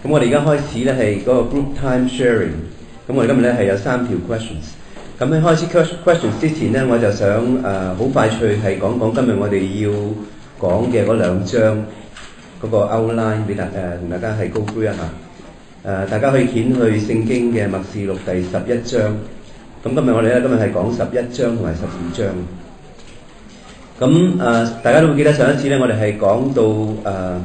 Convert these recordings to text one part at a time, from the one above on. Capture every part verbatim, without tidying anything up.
咁我哋而家開始咧係嗰個 group time sharing。咁我哋今日咧係有三條 questions。咁喺開始 questions 之前咧，我就想誒好、呃、快脆係講講今日我哋要講嘅嗰兩章嗰個 outline 俾大誒同、呃、大家係 go through 一下。誒、呃、大家可以掀去聖經嘅默示錄第十一章。咁今日我哋咧今日係講十一章同埋十二章。咁誒、呃、大家都會記得上一次咧，我哋係講到誒。呃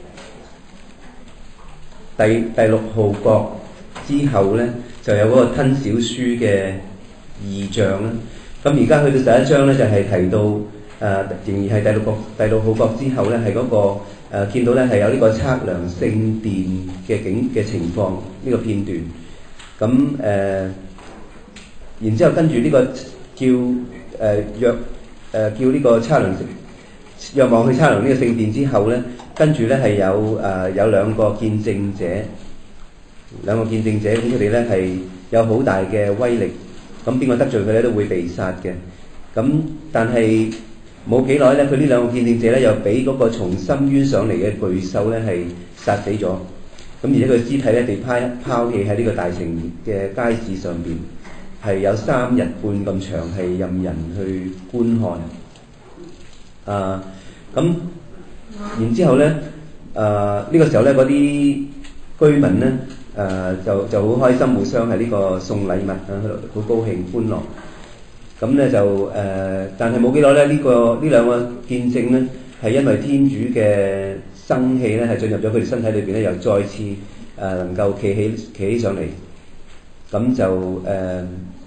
第第六號角之後咧，就有嗰個吞小書嘅異象啦。咁而家去到十一章咧，就係、是、提到誒、呃，仍然係第六角第六號角之後咧，係嗰、那個誒、呃、見到咧係有呢個測量聖殿嘅景嘅情況呢、這個片段。咁誒、呃，然之後跟住呢個叫誒約誒叫呢個測量若望去測量呢個聖殿之後咧。跟住咧係有誒、呃、有兩個見證者，兩個見證者咁佢哋咧係有好大嘅威力，咁邊個得罪佢咧都會被殺嘅。咁但係冇幾耐咧，佢呢兩個見證者咧又俾嗰個從深淵上嚟嘅巨獸咧係殺死咗。咁而且佢屍體咧被拋拋棄喺呢個大城嘅街市上邊，係有三日半咁長，係任人去觀看。啊，咁。然之後咧，誒、呃、呢、這個時候咧，嗰啲居民咧，誒、呃、就就好開心，互相係呢個送禮物啊，好高興歡樂。咁咧就誒、呃，但係冇幾耐咧，呢、這個呢兩個見證咧，係因為天主嘅生氣咧，係進入咗佢哋身體裏邊咧，又再次誒、呃、能夠企起企起上嚟。咁就誒、呃、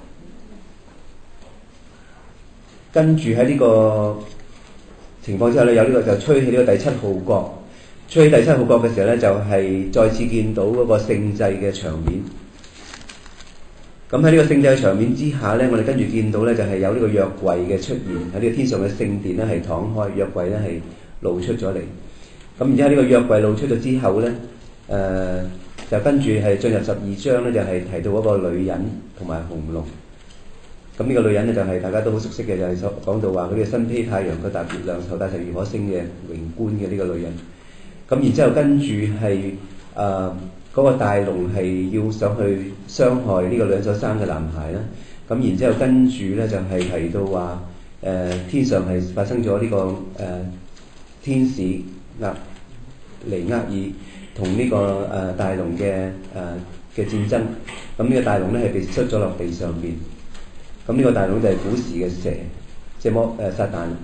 跟住喺呢個情況之下咧，有呢個就吹起呢個第七號角，吹起第七號角嘅時候咧，就係、是、再次見到嗰個聖祭嘅場面。咁喺呢個聖祭嘅場面之下咧，我哋跟住見到咧，就係、是、有呢個約櫃嘅出現喺呢個天上嘅聖殿咧，係敞開，約櫃咧係露出咗嚟。咁然之後呢個約櫃露出咗之後咧，誒、呃、就跟住係進入十二章咧，就係、是、提到嗰個女人同埋紅龍。咁呢個女人咧就係、是、大家都好熟悉嘅，就係、是、講到話佢嘅身披太陽，佢踏月亮，頭戴十二顆星嘅榮冠嘅呢個女人。咁然之後跟住係誒嗰個大龍係要上去傷害呢個女人所生嘅男孩啦。咁然之後跟住咧就係、是、提到話誒、呃、天上係發生咗呢、這個誒、呃、天使厄尼厄爾同呢、這個誒、呃、大龍嘅誒嘅戰爭。咁呢個大龍咧係被摔咗落地上邊。咁呢個大龍就係古時嘅蛇，即係魔誒撒旦。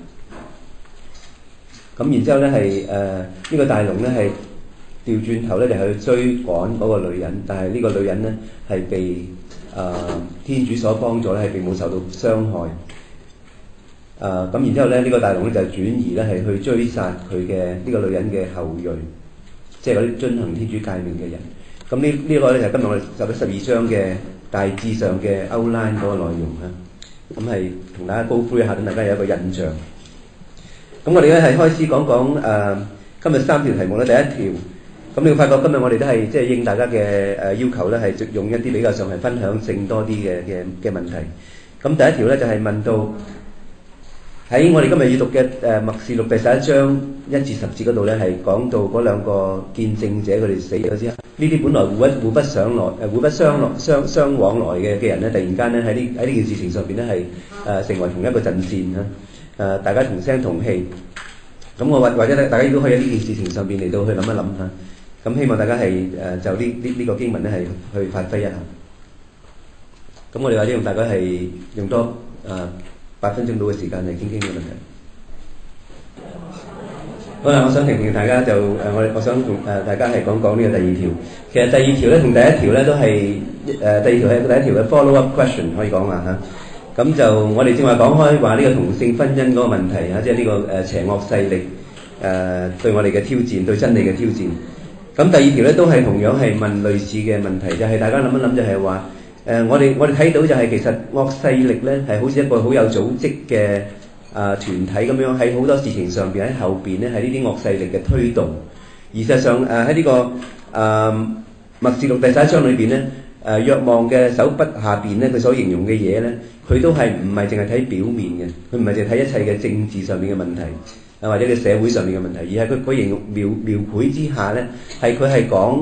咁然之後咧係誒呢個大龍咧係調轉頭咧就去追趕嗰個女人，但係呢個女人咧係被誒、呃、天主所幫助咧係並冇受到傷害。誒、呃、咁然之後咧呢、這個大龍咧就轉移咧係去追殺佢嘅呢個女人嘅後裔，即係嗰啲遵行天主誡命嘅人。咁呢呢個咧就係今日我哋十一十二章嘅大致上嘅 outline 嗰個內容啦，咁係同大家高呼一下，等大家有一個印象。咁我哋咧係開始講講誒、呃、今日三條題目咧，第一條，咁你會發覺今日我哋都係即係應大家嘅誒要求咧，係用一啲比較上係分享性多啲嘅嘅嘅問題。咁第一條咧就係、是、問到喺我哋今日要讀嘅誒默示錄第十一章一至十節嗰度咧，係講到嗰兩個見證者佢哋死咗之後，呢啲本來互不互不相來誒互不相來相相往來嘅嘅人咧，突然間咧喺呢喺呢件事情上邊咧係誒成為同一個陣線啊！誒、呃、大家同聲同氣。咁我或或者咧，大家亦都可以喺呢件事情上邊嚟到去諗一諗嚇。咁希望大家係誒、呃、就呢呢呢個經文咧係去發揮一下。咁我哋或者用大概係用多誒八、呃、分鐘到嘅時間嚟傾傾呢個問題。好啦，我想提醒大家就誒，我、呃、我想同誒、呃、大家係講講呢個第二條。其實第二條咧同第一條咧都係誒、呃、第二條係第一條嘅 follow up question 可以講話嚇。咁、啊、就我哋正話講開話呢個同性婚姻嗰個問題嚇，即係呢個誒、呃、邪惡勢力誒、呃、對我哋嘅挑戰，對真理嘅挑戰。咁第二條咧都係同樣係問類似嘅問題，就係、是、大家諗一諗就係話誒，我哋我哋睇到就係其實惡勢力咧係好似一個好有組織嘅。啊、呃，團體咁樣喺好多事情上邊喺後邊咧，係呢啲惡勢力嘅推動。而事實上，誒喺呢個誒默示錄第十一章裏邊咧，誒、呃、若望嘅手筆下邊咧，佢所形容嘅嘢咧，佢都係唔係淨係睇表面嘅，佢唔係淨係睇一切嘅政治上面嘅問題，啊或者嘅社會上面嘅問題，而係佢佢形容描描繪之下咧，係佢係講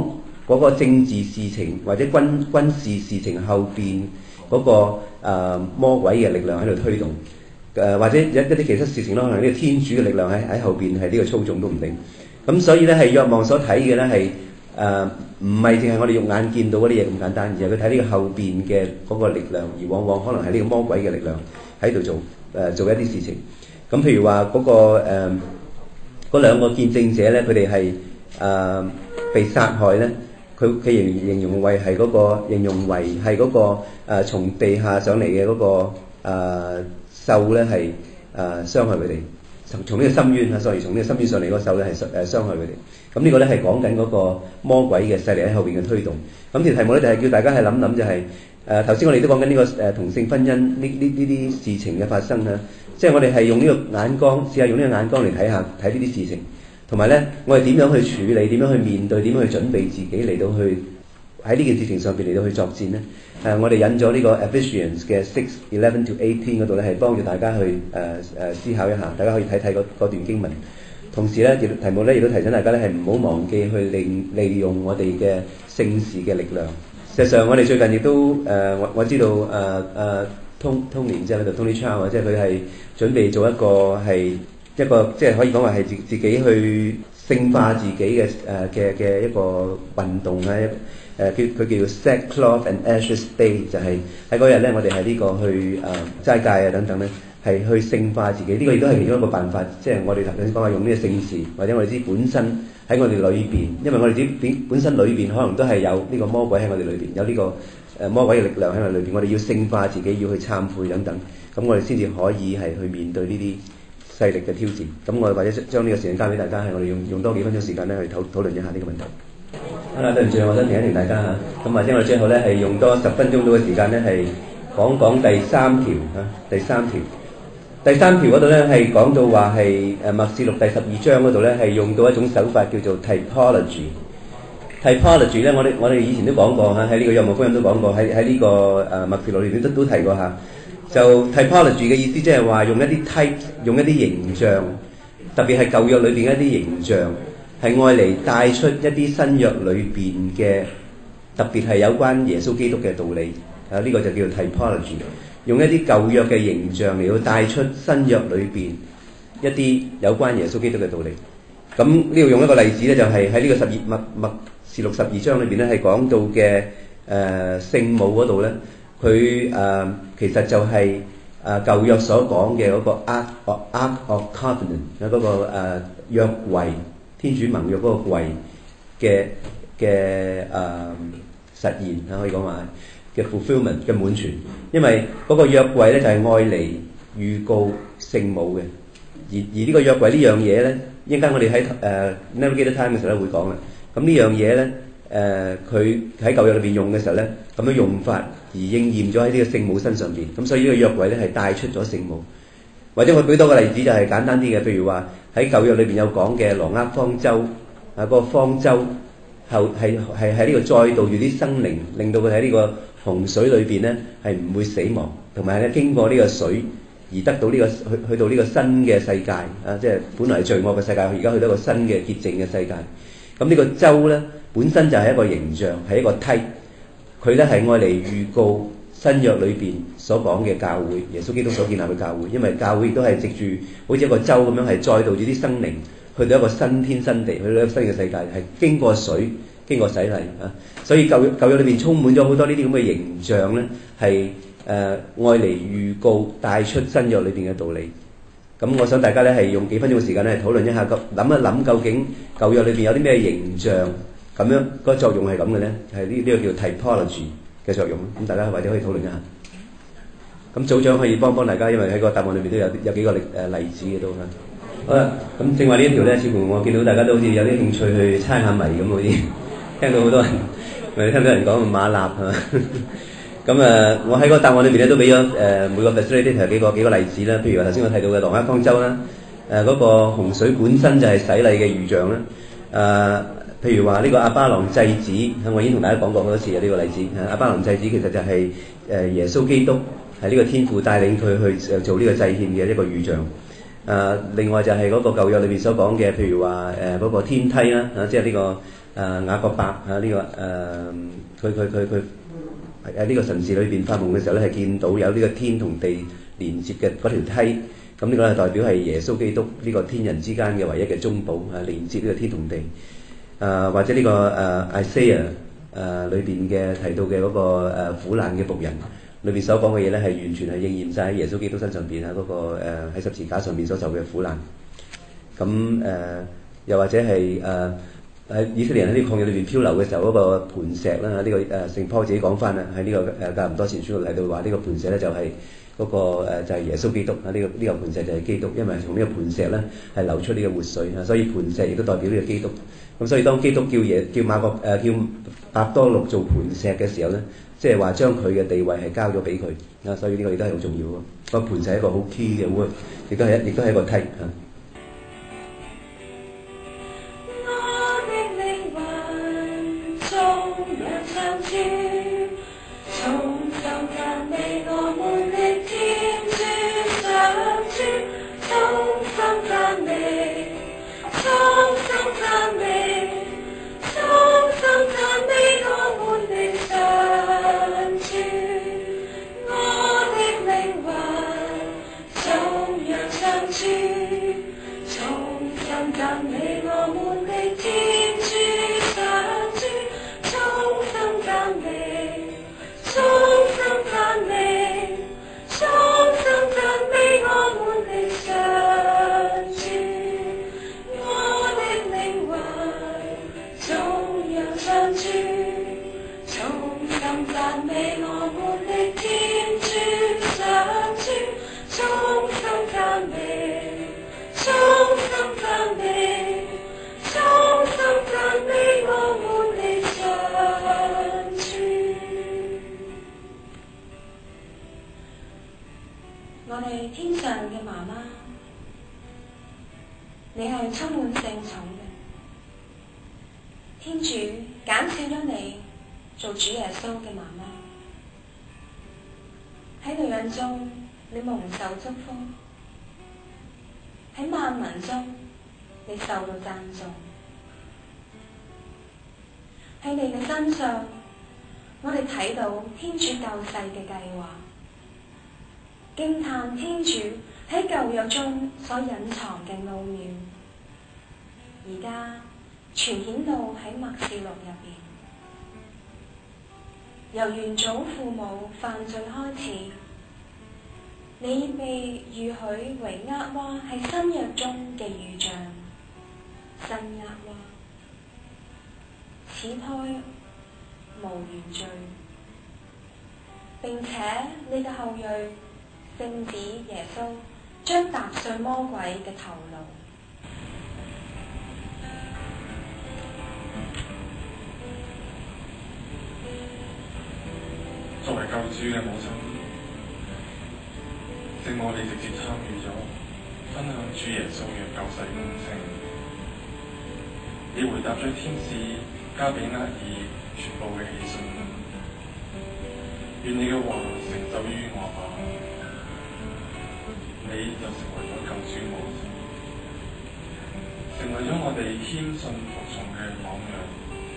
嗰個政治事情或者軍軍事事情後邊嗰個、呃、魔鬼嘅力量喺度推動，誒、呃、或者一一啲其他事情咯，可能呢個天主嘅力量喺喺後邊係呢個操縱都唔定。咁所以咧係若望所睇嘅咧係誒唔係淨係我哋肉眼見到嗰啲嘢咁簡單，而係佢睇呢個後邊嘅嗰個力量，而往往可能係呢個魔鬼嘅力量喺度做誒、呃、做一啲事情。咁譬如話嗰、那個誒嗰、呃、兩個見證者咧，佢哋係誒被殺害咧，佢佢形形容為係嗰、那個形容為係嗰、那個誒、呃、從地下上嚟嘅嗰個誒、呃、獸咧係誒傷害佢哋。從呢個深淵啊，所以從呢個深淵上嚟嗰個獸咧係誒傷害佢哋。咁呢個咧係講緊嗰個魔鬼嘅勢力喺後邊嘅推動。咁條題目咧就係叫大家係諗諗就係誒頭先我哋都講緊呢個誒同性婚姻呢呢呢啲事情嘅發生啊，即係我哋係用呢個眼光試下用呢個眼光嚟睇下睇呢啲事情，同埋咧我哋點樣去處理、點樣去面對、點樣去準備自己嚟到去喺呢件事情上邊嚟到去作戰咧。誒、呃，我哋引咗呢個 Ephesians 嘅 six eleven to eighteen 嗰度咧，係幫助大家去誒誒、呃呃、思考一下，大家可以睇睇嗰段經文。同時咧，亦題目咧亦都提醒大家咧，係唔好忘記去利利用我哋嘅聖事嘅力量。事實上，我哋最近亦都誒、呃，我我知道誒誒、呃呃、通通年即係喺度 Tony Chow，即係佢係準備做一個係一個即係可以講話係自自己去聖化自己嘅誒嘅嘅一個運動啊。誒叫佢叫 Sackcloth and Ashes Day， 就係喺嗰日咧，我哋係呢個去誒、呃、齋戒啊等等咧，係去聖化自己。呢、這個亦都係其中一個辦法，即係我哋頭先講話用呢個聖事，或者我哋知本身喺我哋裏邊，因為我哋知點本身裏邊可能都係有呢個魔鬼喺我哋裏邊，有呢、這個誒、呃、魔鬼嘅力量喺我哋裏邊。我哋要聖化自己，要去懺悔等等，咁我哋先至可以係去面對呢啲勢力嘅挑戰。咁我哋或者將呢個時間交俾大家，係我哋用用多幾分鐘時間咧去討討論一下呢個問題。好啦，對唔住，我想提一提大家嚇，咁或者我哋最後咧係用多十分鐘到嘅時間咧係講講第三條嚇，第三條，第三條嗰度咧係講到話係誒默示錄第十二章嗰度咧係用到一種手法叫做 typology。typology 咧，我哋我哋以前都講過嚇，喺呢個《約翰福音》都講過，喺喺呢個誒默示錄裏邊都都提過嚇。就 typology 嘅意思即係話用一啲 type， 用一啲形象，特別係舊約裏邊一啲形象。係愛嚟帶出一啲新約裏邊嘅，特別係有關耶穌基督嘅道理。啊，呢、這個就叫做 typology， 用一啲舊約嘅形象嚟到帶出新約裏邊一啲有關耶穌基督嘅道理。咁呢度用一個例子咧，就係喺呢個十二默默示錄十二章裏邊咧，係講到嘅誒聖母嗰度咧，佢誒、呃、其實就係、是、誒、呃、舊約所講嘅嗰個 Ark of, Ark of Covenant 啊，嗰個誒約櫃。天主盟約嗰個櫃嘅嘅誒實現啊，可以講話嘅 fulfillment 嘅滿全，因為嗰個約櫃咧就係愛嚟預告聖母嘅，而而呢個約櫃呢樣嘢咧，一陣間我哋喺誒 Navigator Time 嘅時候咧會講啦。咁呢樣嘢咧誒，佢喺舊約裏邊用嘅時候咧，咁樣用法而應驗咗喺呢個聖母身上邊，咁所以呢個約櫃咧係帶出咗聖母。或者我舉多個例子就係簡單啲嘅，譬如話喺舊約裏邊有講嘅挪厄方舟啊，嗰個方舟後係係喺呢個載導住啲生靈，令到佢喺呢個洪水裏邊咧係唔會死亡，同埋咧經過呢個水而得到呢個去去到呢個新嘅世界啊，即係本來係罪惡嘅世界，而家去到一個新嘅潔淨嘅世界。咁呢個舟咧本身就係一個形象，係一個梯，佢咧係愛嚟預告新約裏邊所講嘅教會，耶穌基督所建立嘅教會，因為教會亦都係藉住好似一個舟咁樣，係載導住啲生靈去到一個新天新地，去到一個新嘅世界，係經過水、經過洗禮啊。所以舊約舊約裏邊充滿咗好多呢啲咁嘅形象咧，係誒愛嚟預告帶出新約裏邊嘅道理。咁我想大家咧係用幾分鐘嘅時間咧討論一下，諗一諗究竟舊約裏邊有啲咩形象咁樣個作用係咁嘅咧？係呢呢個叫 typology嘅作用，咁大家或者可以討論一下。咁組長可以幫幫大家，因為喺個答案裏面都有有幾個例誒例子嘅都嚇。好啦，咁正話呢一條咧，似乎我見到大家都好似有啲興趣去猜下謎咁，好似聽到好多人，咪聽到人講馬納係嘛？咁誒，我喺個答案裏邊咧都俾咗誒每個 facilitator 幾個幾個例子啦。譬如話頭先我提到嘅挪厄方舟啦，誒嗰個洪水本身就係洗禮嘅預象啦，誒。譬如話呢個亞巴郎祭子，我已經同大家講過好多次啊，呢個例子。亞巴郎祭子其實就係誒耶穌基督係呢個天父帶領佢去做呢個祭獻嘅一個預象。誒另外就係嗰個舊約裏邊所講嘅，譬如話誒嗰個天梯啦，啊即係呢個誒雅各伯啊呢、這個誒佢佢佢佢喺呢個神視裏邊發夢嘅時候咧，係見到有呢個天同地連接嘅嗰條梯。咁呢個係代表係耶穌基督呢個天人之間嘅唯一嘅中保啊，連接呢個天同地。啊或者呢、這個誒 Isaiah 誒裏邊嘅提到嘅嗰、那個、呃、苦難嘅僕人裏邊所講嘅嘢咧，係完全係應驗晒喺耶穌基督身上邊啊！嗰、那個喺、呃、十字架上面所受嘅苦難。咁誒、呃、又或者係誒喺以色列人喺呢個曠野裏邊漂流嘅時候，嗰、那個磐石啦，呢、這個誒聖保自己講翻啦，喺呢、這個誒格林多前書度嚟到話呢個磐石咧就係、是。嗰、那個、呃、就係、是、耶穌基督啊！呢、這個呢、這個磐石就係基督，因為從呢個磐石咧係流出呢個活水啊，所以磐石亦都代表呢個基督。咁所以當基督叫耶叫馬國誒、呃、叫伯多祿做磐石嘅時候咧，即係話將佢嘅地位係交咗俾佢啊，所以呢個亦都係好重要咯。個磐石係一個好 key 嘅 word， 亦都係亦都係一個 type 啊。 我哋天上嘅媽媽，你係充滿聖寵嘅。天主揀選咗你做主耶穌嘅媽媽，喺女人中你蒙受祝福，喺萬民中你受到讚頌。喺你嘅身上，我哋睇到天主救世嘅計劃。驚嘆天主喺舊約中所隱藏嘅奧妙，而家全顯到喺默示錄入邊。由原祖父母犯罪開始，你被預許為厄娃喺新約中嘅預像，新厄娃，此胎無原罪，並且你嘅後裔聖子耶穌將踏碎魔鬼嘅頭顱。 作為救主嘅母親，聖母你直接參與咗分享主耶穌嘅救世工程，你回答咗天使加俾額爾全部嘅喜訊，願你嘅話成就於我吧。你就成為咗救主母親，成為咗我哋謙遜服從嘅榜樣。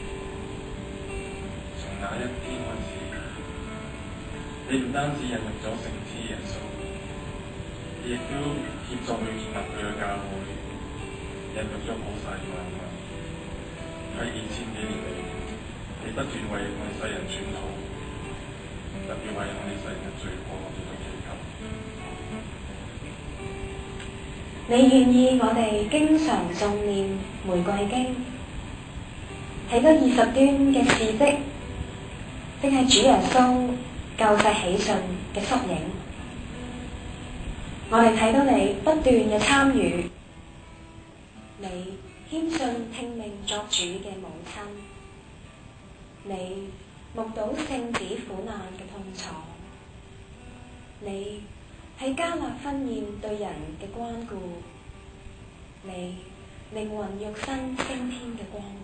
從那一天開始，你唔單止引入咗聖子耶穌，你亦都協助去建立佢嘅教會，引入咗普世萬民。喺二千幾年嚟，你不斷為我哋世人傳道，特別為我哋世人嘅罪過我哋都祈求。 你願意我哋經常誦念玫瑰經，喺嗰二十端嘅事蹟，即係主耶穌救世喜訊嘅縮影。我哋睇到你不斷嘅參與，你謙遜聽命作主嘅母親，你目睹聖子苦難嘅痛楚，你喺加納婚宴對人嘅關顧，你靈魂肉身升天嘅光榮。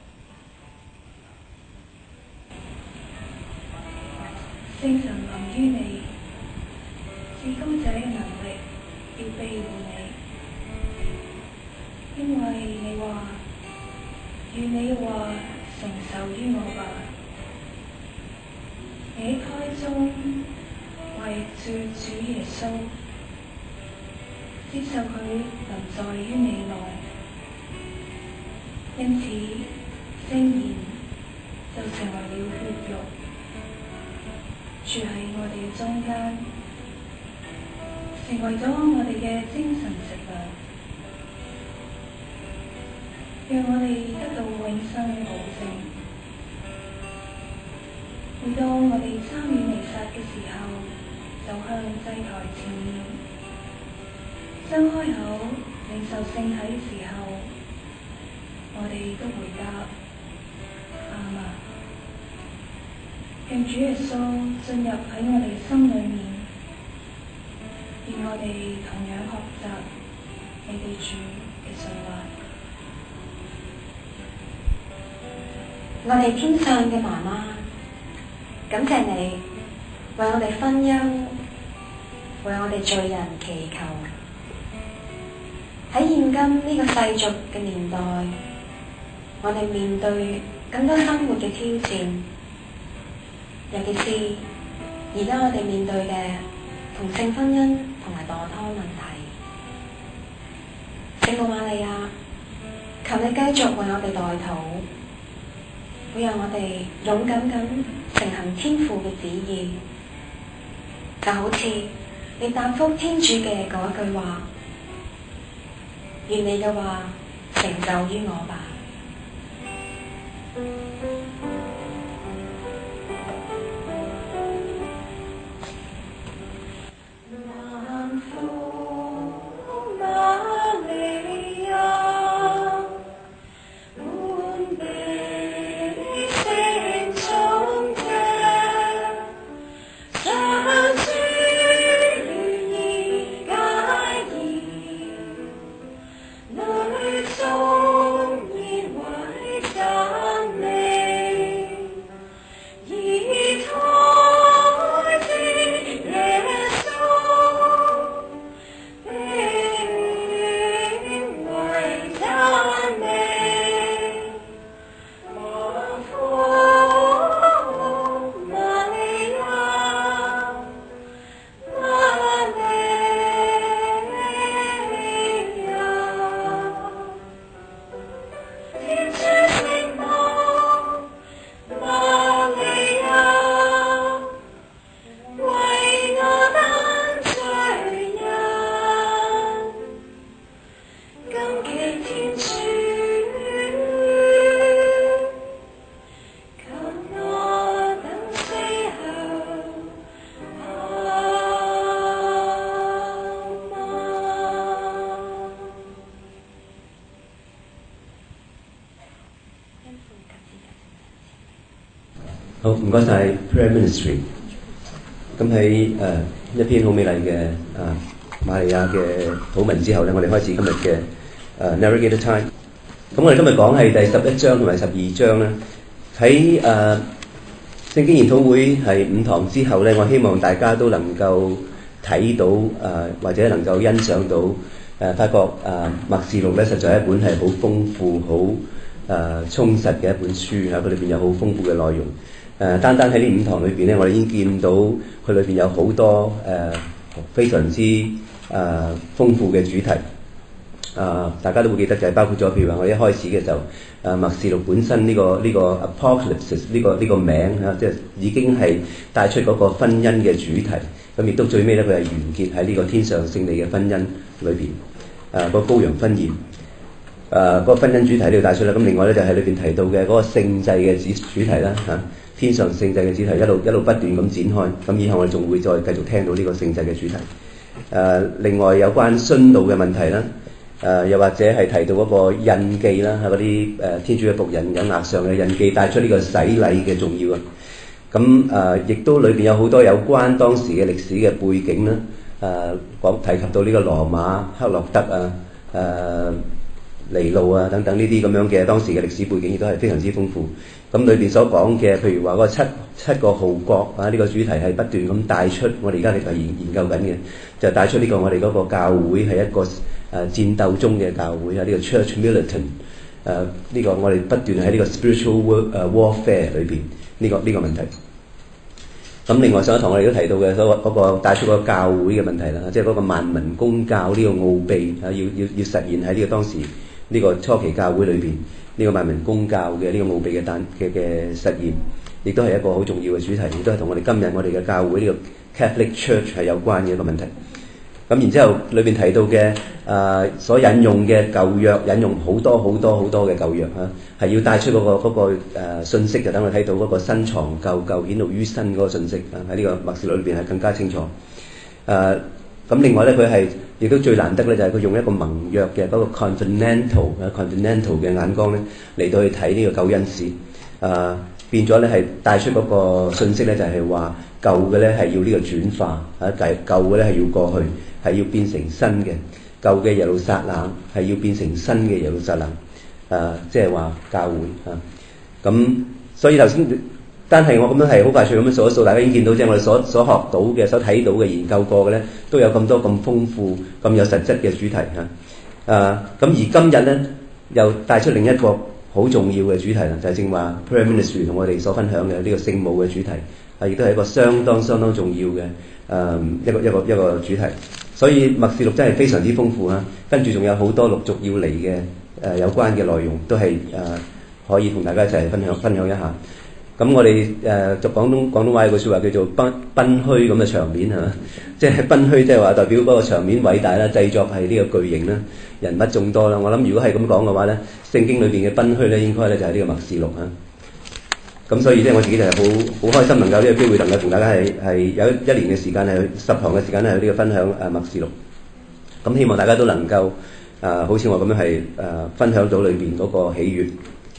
聖神臨於你，至高者嘅能力要庇護你，因為你話，願你嘅話於我吧。你喺胎中懷住主耶穌，接受佢臨在於你內，因此聖言就成為了血肉，住喺我哋中間，成為咗我哋嘅精神食糧，讓我哋得到永生保證。每當我哋參與彌撒嘅時候，走向祭台前面，張開口領受聖體嘅時候，我哋都回答阿們，讓主耶穌進入喺我哋心裏面，願我哋同樣學習你哋主嘅信話。 我哋天上嘅媽媽，感謝你為我哋分憂，為我哋罪人祈求。喺現今呢個世俗嘅年代，我哋面對更多生活嘅挑戰，尤其是而家我哋面對嘅同性婚姻同埋墮胎問題。聖母瑪利亞，求你繼續為我哋代禱，會讓我哋勇敢咁承行天父嘅旨意，就好似你答覆天主嘅嗰一句話：願你嘅話成就於我吧。 好，唔該晒 Prayer Ministry。咁喺誒一篇好美麗嘅啊瑪利亞嘅禱文之後咧，我哋開始今日嘅誒 Narrated Time。咁我哋今日講係第十一章同埋十二章啦。喺誒聖經研討會係五堂之後咧，我希望大家都能夠睇到誒、呃、或者能夠欣賞到誒、呃、發覺誒默示錄咧，實在係一本係好豐富、好誒、呃、充實嘅一本書啊！佢裏邊有好豐富嘅內容。誒、呃，單單喺呢五堂裏邊咧，我哋已經見到佢裏邊有好多誒、呃、非常之誒、呃、豐富嘅主題。啊、呃，大家都會記得就係包括咗，譬如話我一開始嘅時候，誒默示錄本身呢、這個呢、這個 Apocalypse 呢、這個呢、這個名嚇，即、啊、係已經係帶出嗰個婚姻嘅主題。咁亦都最尾咧，佢係完結喺呢個天上勝利嘅婚姻裏邊。誒、呃，個羔羊婚宴。誒、呃，嗰、那個婚姻主題呢度帶出啦。咁另外咧就係裏邊提到嘅嗰個聖祭嘅主主題啦嚇。啊天上聖祭嘅主題一路一路不斷咁展開，咁以後我哋仲會再繼續聽到呢個聖祭嘅主題。誒、呃，另外有關殉道嘅問題啦，誒、呃，又或者係提到嗰個印記啦，係嗰啲誒天主嘅僕人有額上嘅印記，帶出呢個洗禮嘅重要啊。咁誒，亦、呃、都裏邊有好多有關當時嘅歷史嘅背景啦，誒、呃，講提及到呢個羅馬、克洛德啊、誒、呃、尼路啊等等呢啲咁樣嘅當時嘅歷史背景，亦都係非常之豐富。咁裏邊所講嘅，譬如話嗰個七七個號角啊，呢、這個主題係不斷咁帶出，我哋而家嚟研研究緊嘅，就帶出呢個我哋嗰個教會係一個誒、呃、戰鬥中嘅教會啊，呢、這個 Church Militant 誒、 誒呢個我哋不斷喺呢個 spiritual war 誒 warfare 裏邊呢個呢個問題。咁另外上一堂我哋都提到嘅嗰個嗰個帶出個教會嘅問題啦，即係嗰個萬民公教呢個奧秘啊，要要要實現喺呢個當時呢個初期教會裏邊呢個萬民公教嘅呢個奧秘嘅單嘅嘅實現，亦都係一個好重要嘅主題，亦都係同我哋今日我哋嘅教會呢個 Catholic Church 係有關嘅一個問題。咁然之後裏邊提到嘅誒、呃、所引用嘅舊約，引用好多好多好多嘅舊約嚇，係、啊、要帶出嗰、那個嗰、那個呃、信息，就等我睇到嗰個新藏舊舊顯露於新嗰個信息啊，喺呢個默示錄裏邊係更加清楚。誒、啊、咁另外咧，佢係亦都最難得咧，就係佢用一個盟約嘅嗰個 continental 啊 continental 嘅眼光咧嚟到去睇呢個救恩史。誒、啊、變咗咧係帶出嗰個信息咧，就係話舊嘅咧係要呢個轉化啊，舊舊嘅咧係要過去。係要變成新嘅，舊嘅耶路撒冷係要變成新嘅耶路撒冷，誒，即係話教會啊。咁所以頭先，單係我咁樣係好快脆咁樣數一數，大家已經見到即係我哋所所學到嘅、所睇到嘅、研究過嘅咧，都有咁多咁豐富、咁有實質嘅主題嚇。誒、啊，咁而今日咧又帶出另一個好重要嘅主題啦，就係正話 Prayer Ministry 同我哋所分享嘅呢個聖母嘅主題，啊，亦都係一個相當相當重要嘅誒、嗯、一個一個一個主題。所以默示錄真係非常之豐富啊！跟住仲有好多陸續要嚟嘅誒有關嘅內容，都係誒、呃、可以同大家一齊分享分享一下。咁我哋誒就廣東廣東話有句説話叫做賓賓虛咁嘅場面係嘛？即係賓虛，即係話代表嗰個場面偉大啦，製作係呢個巨型啦，人物眾多啦。我諗如果係咁講嘅話咧，聖經裏邊嘅賓虛咧，應該咧就係呢個默示錄啊。咁所以即係我自己就係好好開心，能夠呢個機會能夠同大家係係有一年嘅時間係十堂嘅時間係有呢個分享誒默示錄。咁希望大家都能夠誒、呃、好似我咁樣係誒、呃、分享到裏邊嗰個喜悅。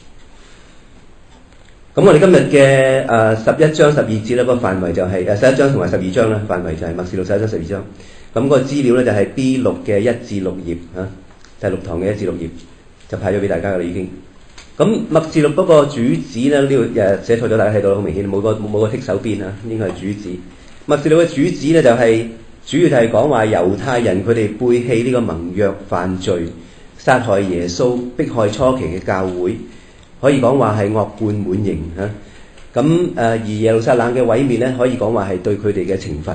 咁我哋今日嘅誒十一章十二節咧，個範圍就係誒十一章同埋十二章啦，範圍就係默示錄十一章十二章。咁、那個資料咧就係 B 六嘅一至六頁嚇，第六堂嘅一至六頁就派咗俾大家噶啦已經。咁默示錄嗰個主旨咧，呢度誒寫錯咗，大家睇到好明顯，冇個冇個剔手邊啊，應該係主旨。默示錄嘅主旨咧就係、是、主要就係講話猶太人佢哋背棄呢個盟約犯罪，殺害耶穌，迫害初期嘅教會，可以講話係惡貫滿盈嚇。咁誒而耶路撒冷嘅毀滅咧，可以講話係對佢哋嘅懲罰。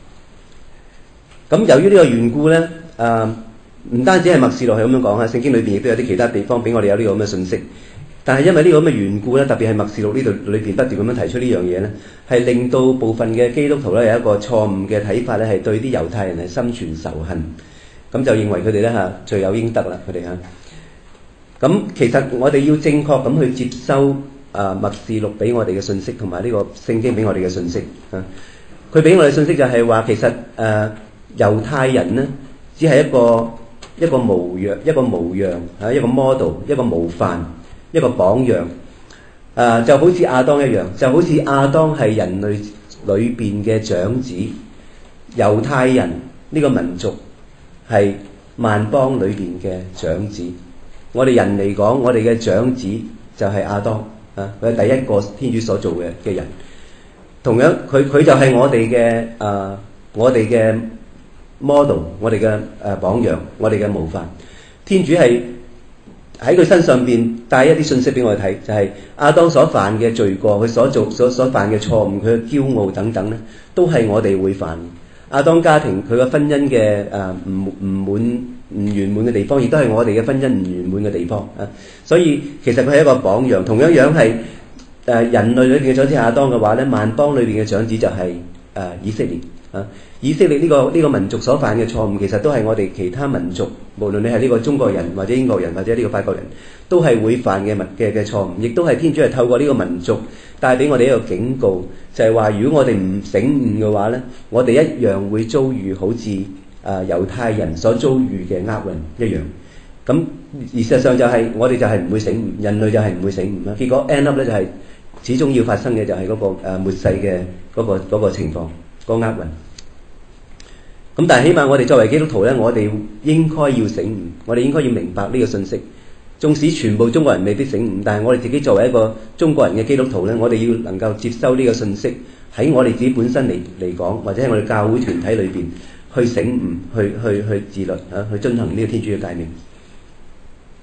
咁由於呢個緣故咧，誒、呃。唔單止係默示錄係咁樣講啊，聖經裏邊亦都有啲其他地方俾我哋有呢個咁嘅信息。但係因為呢個咁嘅緣故咧，特別係默示錄呢度裏邊不斷咁樣提出呢樣嘢咧，係令到部分嘅基督徒咧有一個錯誤嘅睇法咧，係對啲猶太人係心存仇恨，咁就認為佢哋咧嚇罪有應得啦，佢哋嚇。咁其實我哋要正確咁去接收啊默示錄俾我哋嘅信息，同埋呢個聖經俾我哋嘅信息啊。佢俾我哋信息就係話，其實誒、呃、猶太人咧只係一個。一個模樣，一個模樣啊，一個 model， 一個模範，一個榜樣。啊，就好似亞當一樣，就好似亞當係人類裏邊嘅長子，猶太人呢個民族係萬邦裏邊嘅長子。我哋人嚟講，我哋嘅長子就係亞當啊，佢係第一個天主所做嘅嘅人。同樣，佢佢就係我哋嘅啊，我哋嘅。model， 我哋嘅誒榜樣，我哋嘅模範。天主係喺佢身上邊帶一啲信息俾我哋睇，就係、是、亞當所犯嘅罪過，佢所做所所犯嘅錯誤，佢嘅驕傲等等咧，都係我哋會犯。亞當家庭佢嘅婚姻嘅誒唔唔滿唔圓滿嘅地方，亦都係我哋嘅婚姻唔圓滿嘅地方啊。所以其實佢係一個榜樣。同樣樣係誒人類裏邊嘅長子亞當嘅話咧，萬邦裏邊嘅長子就係、是、誒、呃、以色列啊。以色列呢、這個呢、這個民族所犯嘅錯誤，其實都係我哋其他民族，無論你係呢個中國人或者英國人或者呢個法國人，都係會犯嘅嘅嘅錯誤，亦都係天主係透過呢個民族帶俾我哋一個警告，就係、是、話如果我哋唔醒悟嘅話咧，我哋一樣會遭遇好似誒、呃、猶太人所遭遇嘅厄運一樣。咁而事實上就係、是、我哋就係唔會醒悟，人類就係唔會醒悟啦。結果 end up 咧就係、是、始終要發生嘅就係嗰、那個誒、呃、末世嘅嗰、那個嗰、那個情況，嗰、那個厄運。咁但係起碼我哋作為基督徒咧，我哋應該要醒悟，我哋應該要明白呢個信息。縱使全部中國人未必醒悟，但係我哋自己作為一個中國人嘅基督徒咧，我哋要能夠接收呢個信息，喺我哋自己本身嚟嚟講，或者喺我哋教會團體裏邊去醒悟，去去去自律啊，去遵行呢個天主嘅誡命。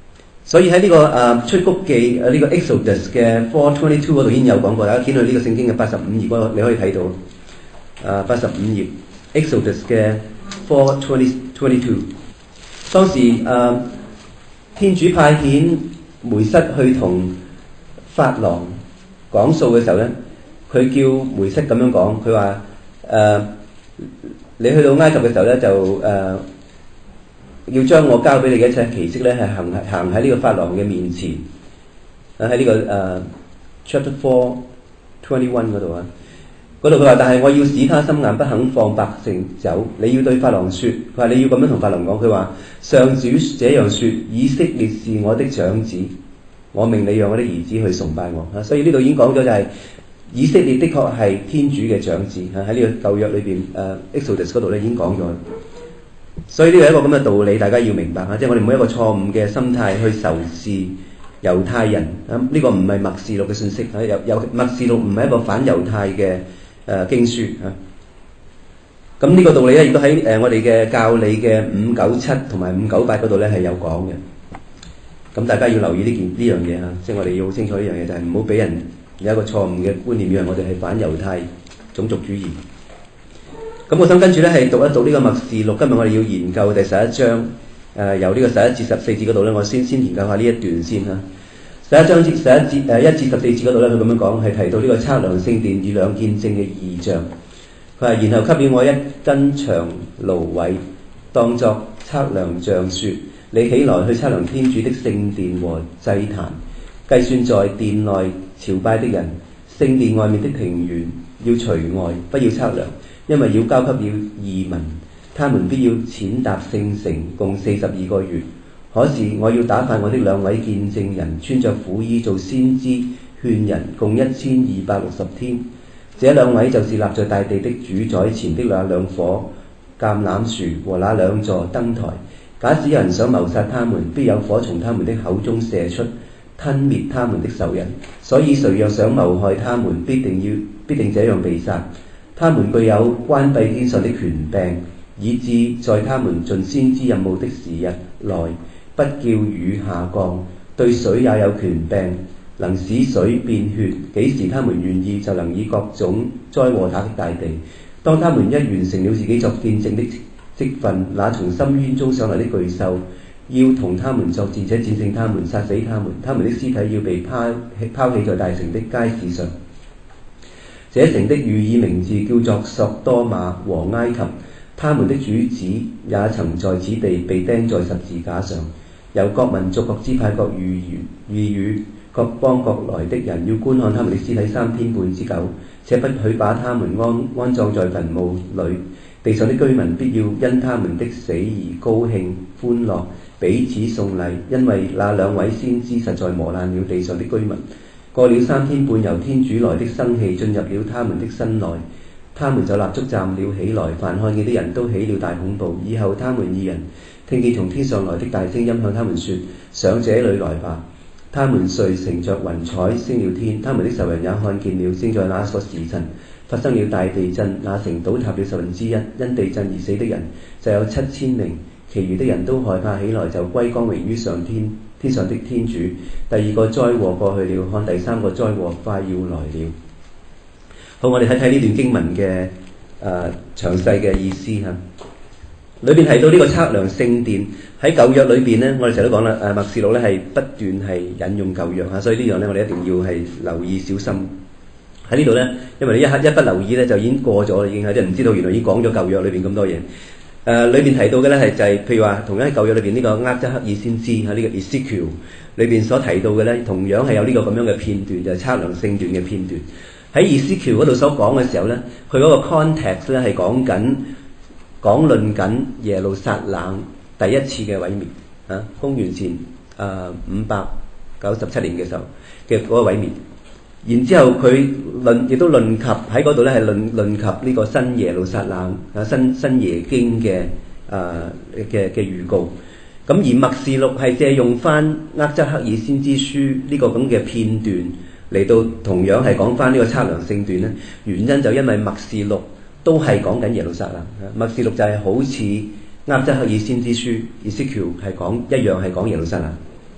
所以喺呢、這個誒、啊、出谷記誒呢個 Exodus 嘅 four twenty two 嗰度已經有講過，大家見到呢個聖經嘅八十五頁嗰度你可以睇到，誒八十五頁 Exodus 嘅 four twenty twenty two， 當時誒、啊、天主派遣梅瑟去同法郎講數嘅時候咧，佢叫梅瑟咁樣講，佢話誒你去到埃及嘅時候咧就誒。呃要將我交俾你嘅一切奇蹟咧，係行行喺呢個法郎嘅面前。喺呢、這個誒、uh, chapter four twenty one 嗰度啊，嗰度佢話：但係我要使他心硬，不肯放百姓走。你要對法郎説，佢話你要咁樣同法郎講。佢話上主這樣説：以色列是我的長子，我命你讓我的兒子去崇拜我。啊，所以呢度已經講咗就係、是、以色列的確係天主嘅長子。啊，喺呢個舊約裏邊誒 Exodus 嗰度咧已經講咗。所以呢個係一個咁嘅道理，大家要明白啊！即係我哋唔好一個錯誤嘅心態去仇視猶太人啊！呢、這個唔係默示錄嘅信息啊！有有默示錄唔係一個反猶太嘅誒、呃、經書啊！咁呢個道理咧，亦都喺誒我哋嘅教理嘅五九七同埋五九八嗰度咧係有講嘅。咁大家要留意呢件呢樣嘢啊！即係我哋要好清楚呢樣嘢，就係唔好俾人有一個錯誤嘅觀念，以為我哋係反猶太種族主義。咁我想跟住咧係讀一讀呢個默示錄，今日我哋要研究第十一章，誒、呃、由呢個十一至十四節嗰度咧，我先先研究下呢一段先啦。十一章至十一節誒一至十四節嗰度咧，佢咁樣講係提到呢個測量聖殿與兩見證嘅異象。佢話：然後給了我一根長蘆葦，當作測量杖，說：你起來去測量天主的聖殿和祭壇，計算在殿內朝拜的人，聖殿外面的庭園要除外，不要測量。因為要交給了異民，他們必要踐踏聖城，共四十二個月。可是我要打發我的兩位見證人，穿着苦衣做先知勸人，共一千二百六十天。這兩位就是立在大地的主宰前的那兩棵橄欖樹和那兩座燈台。假使有人想謀殺他們，必有火從他們的口中射出，吞滅他們的仇人。所以誰若想謀害他們，必定要必定這樣被殺。他們具有關閉天上的權柄，以致在他們盡先知任務的時日內，不叫雨下降。對水也有權柄，能使水變血。幾時他們願意，就能以各種災禍打擊大地。當他們一完成了自己作見證的職分，那從深淵中上來的巨獸要同他們作戰，且戰勝他們，殺死他們。他們的屍體要被拋拋棄在大城的街市上。這城的寓意名字叫做索多瑪和埃及，他們的主子也曾在此地被釘在十字架上。由各民族、各支派、各語言、異語、各邦國來的人，要觀看他們的屍體三天半之久，且不許把他們安安葬在墳墓裏。地上的居民必要因他們的死而高興歡樂，彼此送禮，因為那兩位先知實在磨難了地上的居民。過了三天半，由天主來的生氣進入了他們的身內，他們就立足站了起來。凡看見的人都起了大恐怖。以後他們二人聽見從天上來的大聲音向他們說：上這裏來吧！他們遂乘着雲彩升了天。他們的仇人也看見了。正在那個時辰發生了大地震，那城倒塌了十分之一。因地震而死的人就有七千名，其餘的人都害怕起來，就歸光榮於上天天上的天主。第二個災禍過去了，看第三個災禍快要來了。好，我哋睇睇呢段經文嘅誒詳細嘅意思嚇。裏邊提到呢個測量聖殿喺舊約裏邊呢，我哋成日都講啦，誒默示錄咧係不斷係引用舊約嚇，所以呢樣咧我哋一定要係留意小心。喺呢度咧，因為你一刻一不留意咧，就已經過咗啦，已經係即係唔知道原來已經講咗舊約裏邊咁多嘢。誒、呃、裏邊提到嘅咧係就係、是、譬如話，同樣喺舊約裏邊呢個厄則克爾先知喺呢、這個 Ezekiel 裏邊所提到嘅咧，同樣係有呢個咁樣嘅片段，就係、是、測量聖殿嘅片段。喺 Ezekiel 嗰度所講嘅時候咧，佢嗰個 context 咧係講緊講論緊耶路撒冷第一次嘅毀滅啊，公元前誒五百九十七年嘅時候嘅嗰個毀滅。然之後佢論亦都論及喺嗰度咧係論論及呢個新耶路撒冷啊新新耶經嘅誒嘅嘅預告。咁而默示錄係借用翻厄則克爾先知書呢個咁嘅片段嚟到同樣係講翻呢個測量聖殿咧，原因就因為默示錄都係講緊耶路撒冷。默示錄就係好似厄則克爾先知書 Ezekiel 係講一樣係講耶路撒冷。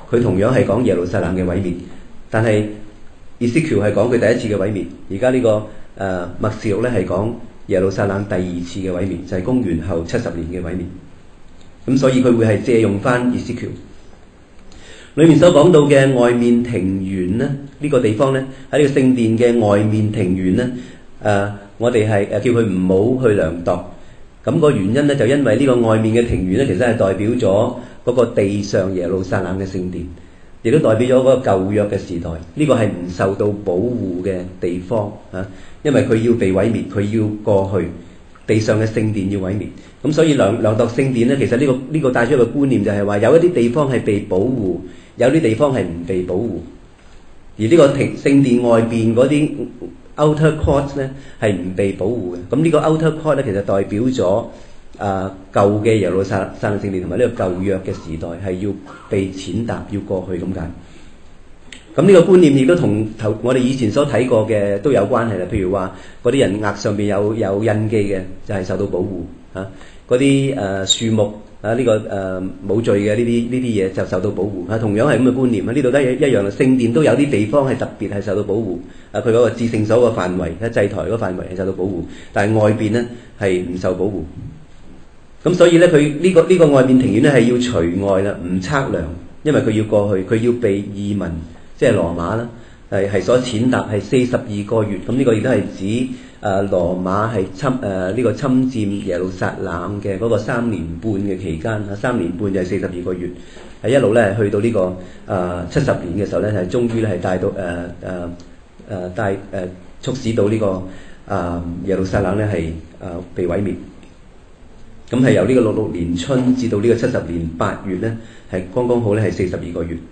佢同樣係講耶路撒冷嘅毀滅，但係以斯喬係講佢第一次嘅毀滅，而家呢個誒、呃、默示錄咧係講耶路撒冷第二次嘅毀滅，就係、是、公元後七十年嘅毀滅。咁所以佢會係借用翻以斯喬裏面所講到嘅外面庭園咧，呢、這個地方咧喺呢個聖殿嘅外面庭園咧，誒、呃、我哋係誒叫佢唔好去量度。咁、那個原因咧就因為呢個外面嘅庭園咧，其實係代表咗嗰個地上耶路撒冷嘅聖殿，亦都代表咗嗰個舊約嘅時代。呢、這個係唔受到保護嘅地方啊，因為佢要被毀滅，佢要過去地上嘅聖殿要毀滅。咁所以量量度聖殿咧，其實呢、這個呢、這個帶出一個觀念就係話，有一啲地方係被保護，有啲地方係唔被保護。而呢個庭聖殿外邊嗰啲 outer court 咧係唔被保護嘅。咁呢個 outer court 咧其實代表咗啊舊嘅耶路撒冷聖殿同埋呢個舊約嘅時代係要被踐踏要過去咁解。咁呢個觀念亦都同頭我哋以前所睇過嘅都有關係啦。譬如話嗰啲人額上邊有有印記嘅就係受到保護嚇，嗰啲誒樹木啊呢個誒冇罪嘅呢啲呢啲嘢就受到保護嚇。同樣係咁嘅觀念啊，呢度都一一樣啦。聖殿都有啲地方係特別係受到保護啊，佢嗰個至聖所個範圍喺祭台嗰個範圍係受到保護，但係外邊咧係唔受保護。咁所以咧佢呢個呢個外面庭院咧係要除外啦，唔測量，因為佢要過去，佢要被異民即係羅馬啦，係係所踐踏係四十二個月。咁呢個亦都係指誒、呃、羅馬係侵誒呢、呃這個侵佔耶路撒冷嘅嗰個三年半嘅期間啊，三年半就係四十二個月，係一路咧去到呢、這個誒七十年嘅時候咧，係終於咧係帶到誒誒誒帶誒促使到呢、這個誒、呃、耶路撒冷咧係誒被毀滅。咁係由呢個六六年春至到呢個七十年八月咧，係剛剛好咧係四十二個月。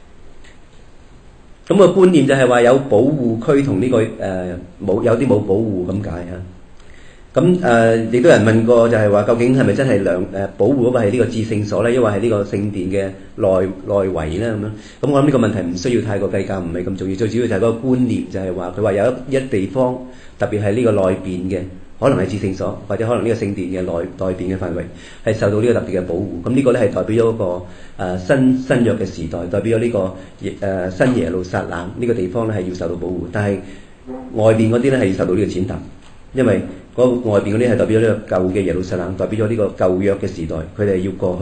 咁個觀念就係話有保護區同呢個誒冇有啲冇保護咁解啊。咁誒亦都有人問過就係話究竟係咪真係兩誒保護嗰個係呢個至聖所咧，抑或係呢個聖殿嘅內內圍咧咁樣？咁我諗呢個問題唔需要太過計較，唔係咁重要。最主要就係嗰個觀念就係話佢話有一一地方特別係呢個內邊嘅。可能係至聖所，或者可能呢個聖殿嘅內內邊嘅範圍係受到呢個特別嘅保護。咁呢個咧係代表咗一個誒、呃、新新約嘅時代，代表咗呢、這個誒、呃、新耶路撒冷呢、這個地方咧係要受到保護。但係外邊嗰啲咧係要受到呢個踐踏，因為嗰外邊嗰啲係代表咗呢個舊嘅耶路撒冷，代表咗呢個舊約嘅時代，佢哋係要過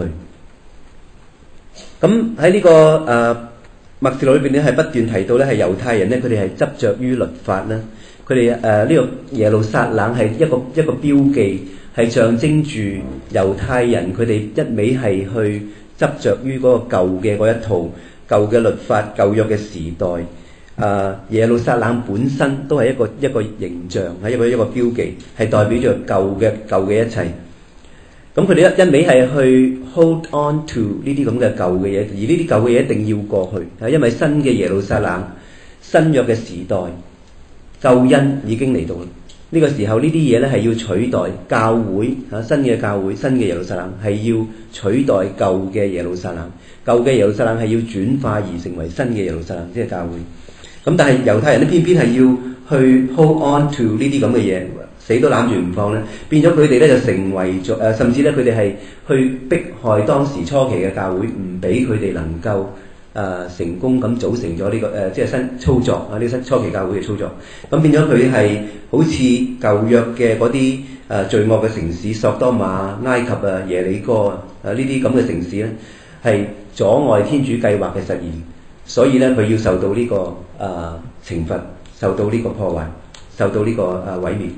去。咁喺呢個誒默示錄裏邊咧係不斷提到咧係猶太人咧，佢哋係執着於律法咧。佢哋誒呢個耶路撒冷係一個一個標記，係象徵住猶太人佢哋一味係去執着於嗰個舊嘅嗰一套舊嘅律法、舊約嘅時代。誒、呃、耶路撒冷本身都係一個一個形象，係一個一個標記，係代表住舊嘅舊嘅一切。咁佢哋一一味係去 hold on to 呢啲咁嘅舊嘅嘢，而呢啲舊嘅嘢一定要過去，係因為新嘅耶路撒冷、新約嘅時代。救恩已經嚟到啦！呢、這個時候呢啲嘢咧係要取代教會嚇，新嘅教會、新嘅耶路撒冷係要取代舊嘅耶路撒冷，舊嘅耶路撒冷係要轉化而成為新嘅耶路撒冷，即係教會。咁但係猶太人咧偏偏係要去 hold on to 呢啲咁嘅嘢，死都攬住唔放咧，變咗佢哋咧就成為咗誒、呃，甚至咧佢哋係去迫害當時初期嘅教會，唔俾佢哋能夠。誒、呃、成功咁組成咗呢、這個誒、呃，即係新操作啊！呢新初期教會嘅操作，咁變咗佢係好似舊約嘅嗰啲誒罪惡嘅城市，索多瑪、埃及啊、耶利哥啊，啊呢啲咁嘅城市咧，係阻礙天主計劃嘅實現，所以咧佢要受到呢、這個誒、呃、懲罰，受到呢個破壞，受到呢、這個誒、呃、毀滅。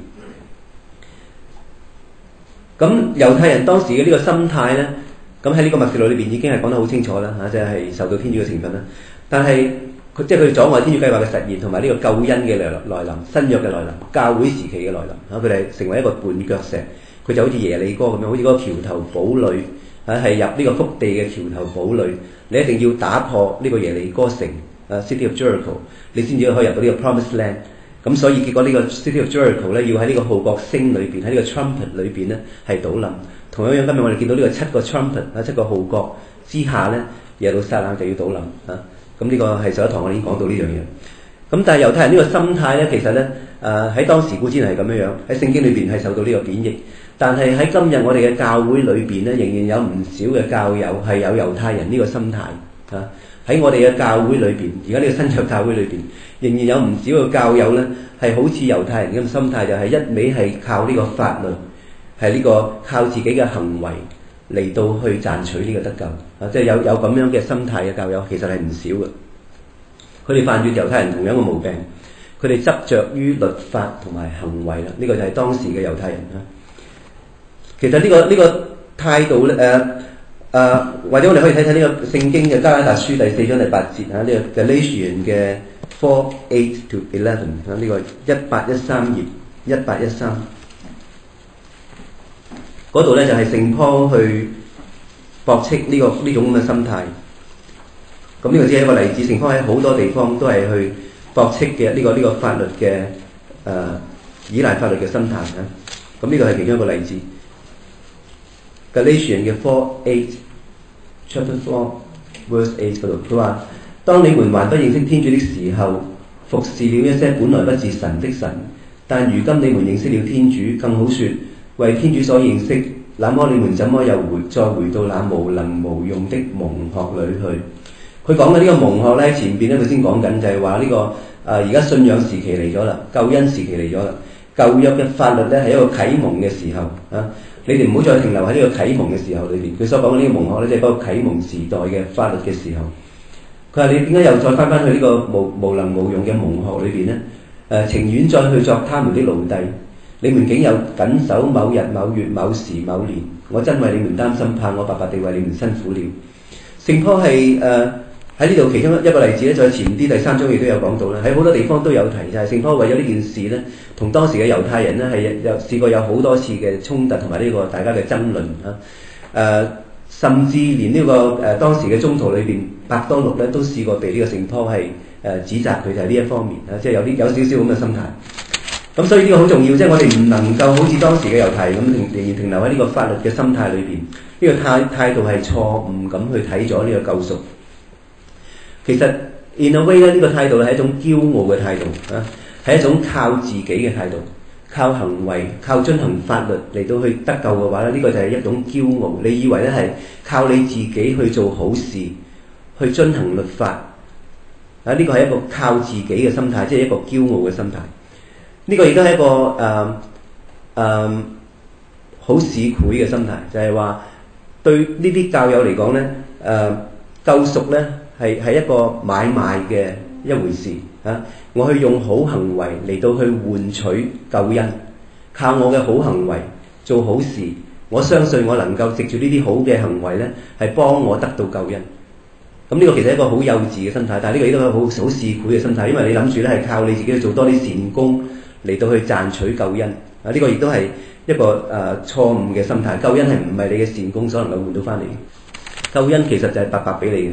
咁猶太人當時嘅呢個心態咧。咁喺呢個默示錄裏邊已經係講得好清楚啦嚇，即係受到天主嘅懲罰啦。但係佢即係佢哋阻礙天主計劃嘅實現，同埋呢個救恩嘅來來臨、新約嘅來臨、教會時期嘅來臨嚇，佢哋成為一個絆腳石。佢就好似耶利哥咁樣，好似嗰個橋頭堡壘嚇，係入呢個福地嘅橋頭堡壘。你一定要打破呢個耶利哥城啊 ，City of Jericho， 你先至可以入到呢個 Promised Land。咁所以結果呢個 City of Jericho 咧，要喺呢個號角聲裏邊，喺呢個 trumpet 裏邊咧係倒冧。同樣樣，今日我哋見到呢個七個 trumpet 啊，七個號角之下咧，耶路撒冷就要倒冧啊！咁呢個係上一堂我哋已經講到呢樣嘢。咁但係猶太人呢個心態咧，其實咧誒喺當時固然係咁樣樣，喺聖經裏邊係受到呢個貶抑。但係喺今日我哋嘅教會裏邊咧，仍然有唔少嘅教友係有猶太人呢個心態啊， 喺我哋嘅教會裏邊，而家呢個新約教會裏邊，仍然有唔少嘅教友咧，係好似猶太人咁嘅心態，就係、是、一味係靠呢個法律，係呢個靠自己嘅行為嚟到去賺取呢個得救啊！即係有有咁樣嘅心態嘅教友，其實係唔少嘅。佢哋犯住猶太人同樣嘅毛病，佢哋執着於律法同埋行為啦。呢、這個就係當時嘅猶太人啦。其實呢、這個呢、這個態度咧，誒、呃、誒、呃，或者我哋可以睇睇呢個聖經嘅加拉達書第四章第八節啊，呢、這個 Galatians 嘅 four eight to eleven 啊，呢個一八一三頁一八一三嗰度咧就係聖保羅去駁斥呢、這個呢種咁嘅心態。咁呢個只係一個例子，聖保羅喺好多地方都係去駁斥嘅呢個呢、這個法律嘅誒、呃、依賴法律嘅心態啊。咁呢個係其中一個例子。Galatians 嘅 four eight chapter four verse eight 嗰度，佢話：當你們還不認識天主的時候，服侍了一些本來不是神的神，但如今你們認識了天主，更好說為天主所認識，那麼你們怎麼又回再回到那無能無用的蒙學裏去？佢講嘅呢個蒙學咧，前邊咧佢先講緊就係話呢個誒而家信仰時期嚟咗啦，救恩時期嚟咗啦。舊約嘅法律咧係一個啟蒙嘅時候啊，你哋唔好再停留喺呢個啟蒙嘅時候裏邊。佢所講嘅呢個蒙學咧，即係嗰個啟蒙時代嘅法律嘅時候。佢話你點解又再翻翻去呢個無無能無用嘅蒙學裏邊咧？誒、呃，情願再去作他們的奴隸。你們竟有謹守某日某月某時某年，我真為你們擔心，怕我白白地為你們辛苦了。聖保羅係誒喺呢度其中一個例子咧，再前啲第三章亦都有講到啦。喺好多地方都有提，就係聖保羅為咗呢件事咧，同當時嘅猶太人咧係有試過有好多次嘅衝突同埋呢個大家嘅爭論嚇。誒、呃，甚至連呢、這個誒、呃、當時嘅宗徒裏邊，伯多祿咧都試過被呢個聖保羅係誒指責佢，就係呢一方面啊，即係有啲有少少咁嘅心態。咁所以呢個好重要，即係我哋唔能夠好似當時嘅猶太人咁，仍然停留喺呢個法律嘅心態裏邊。呢、這個態態度係錯誤咁去睇咗呢個救贖。其實 in a way 咧，呢個態度咧係一種驕傲嘅態度啊，係一種靠自己嘅態度，靠行為、靠遵行法律嚟到去得救嘅話咧，呢、這個就係一種驕傲。你以為咧係靠你自己去做好事，去遵行律法啊？呢、這個係一個靠自己嘅心態，即係一個驕傲嘅心態。呢個亦都係一個誒誒好市儈嘅心態，就係、是、話對呢啲教友嚟講咧，誒、呃、救贖咧係係一個買賣嘅一回事啊！我去用好行為嚟到去換取救恩，靠我嘅好行為做好事，我相信我能夠藉住呢啲好嘅行為咧，係幫我得到救恩。咁呢個其實係一個好幼稚嘅心態，但係呢個亦都係好好市儈嘅心態，因為你諗住咧係靠你自己去做多啲善功嚟到去賺取救恩啊！呢、這個亦都係一個誒、呃、錯誤嘅心態。救恩係唔係你嘅善功所能夠換到翻嚟？救恩其實就係白白俾你嘅。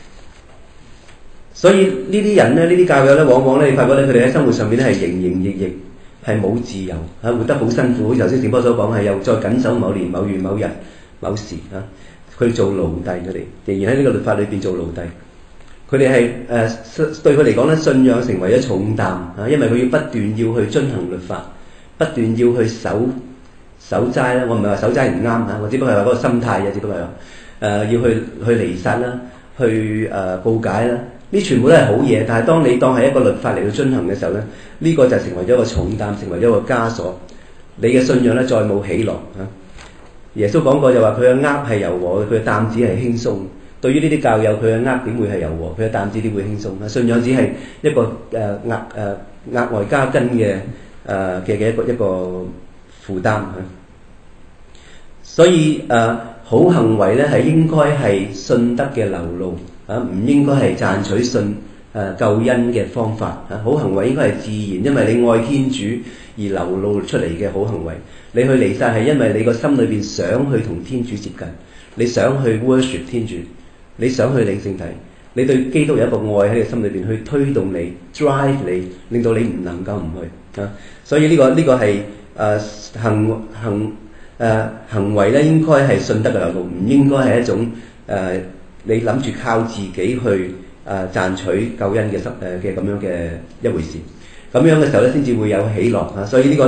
所以呢啲人咧，呢啲教友咧，往往咧，你發覺咧，佢哋喺生活上面咧係營營役役，係冇自由嚇，活得好辛苦。好似頭先聖保羅所講，係又再緊守某年某月某日某時嚇，佢做奴隸，佢哋仍然喺呢個律法裏邊做奴隸。佢哋係誒對佢嚟講咧，信仰成為咗重擔嚇，因為佢要不斷要去遵行律法，不斷要去守守齋啦。我唔係話守齋唔啱嚇，我只不過係話嗰個心態啫，只不過係誒、呃、要去去彌撒啦，去誒、呃、告解啦。呢全部都係好嘢，但係當你當係一個律法嚟到遵行嘅時候咧，呢、這個就成為咗一個重擔，成為咗一個枷鎖。你嘅信仰咧再冇喜樂嚇。耶穌講過就話佢嘅軛係柔和，佢嘅擔子係輕鬆。對於呢啲教友，佢嘅軛點會係柔和？佢嘅擔子點會輕鬆啊？信仰只係一個誒額誒額外加根嘅誒嘅嘅一個一個負擔嚇。所以誒、呃、好行為咧係應該係信德嘅流露。啊，唔應該係賺取信誒、呃、救恩嘅方法嚇、啊。好行為應該係自然，因為你愛天主而流露出嚟嘅好行為。你去彌撒係因為你個心裏邊想去同天主接近，你想去 worship 天主，你想去領聖體，你對基督有一個愛喺你心裏邊去推動你 drive 你，令到你唔能夠唔去啊。所以呢、這個呢、這個係誒、呃、行行誒、呃、行為咧，應該係信德嘅流露，唔應該係一種誒。呃你諗住靠自己去誒、呃、賺取救恩嘅失誒嘅咁樣嘅一回事，咁樣嘅時候咧，先至會有喜樂啊！所以呢、這個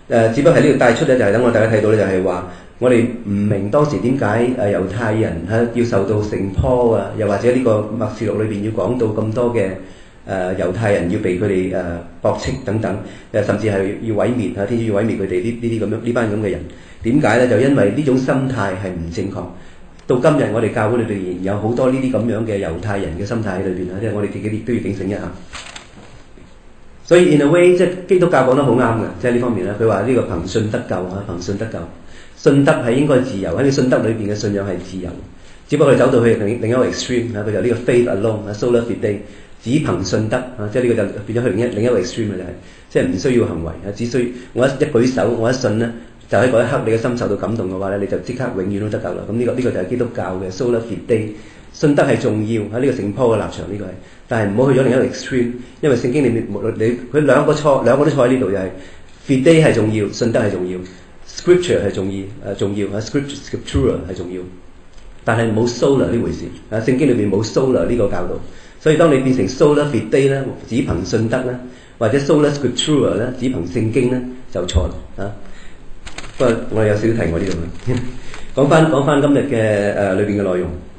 誒，只不過喺呢度帶出咧，就係等我大家睇到咧，就係話我哋唔明當時點解誒猶太人嚇要受到城坡啊，又或者呢個默示錄裏邊要講到咁多嘅誒猶太人要被佢哋誒駁斥等等，誒甚至係要毀滅嚇，天主要毀滅佢哋呢呢啲咁樣呢班咁嘅人。點解咧？就因為呢種心態係唔正確。到今日我哋教會裏邊仍然有好多呢啲咁樣嘅猶太人嘅心態喺裏邊啊，即係我哋自己都要警醒一下。所以 in a way 即係基督教講得好啱嘅，即係呢方面咧，佢話呢個憑信得救啊，憑信得救，信德係應該自由，喺你信德裏邊嘅信仰係自由。只不過佢走到去另另一個 extreme 啊，佢就呢個 faith alone 啊 ，sola fide，只憑信德啊，即係呢個就變咗去另一另一個 extreme 嘅就係、是，即係唔需要行為啊，只需要我一一舉手，我一信咧，就喺嗰一刻你嘅心受到感動嘅話咧，你就即刻永遠都得救啦。咁呢、這個呢、這個就係基督教嘅 sola fide，信德係重要喺呢個聖坡嘅立場呢、這個係。但係唔好去咗另一個 extreme，因為聖經裏面你佢兩個錯兩個都錯喺呢度，就係 fide 係重要，信德係重要 ，scripture 係重要誒重要啊 ，scripture scriptura 係重要，但係冇 sola 呢回事啊，聖經裏邊冇 sola 呢個教導，所以當你變成 sola fide 咧，只憑信德咧，或者 sola scriptura 咧，只憑聖經咧就錯啦啊！不過我有少少提我呢度啦，講翻講翻今日嘅誒裏邊嘅內容。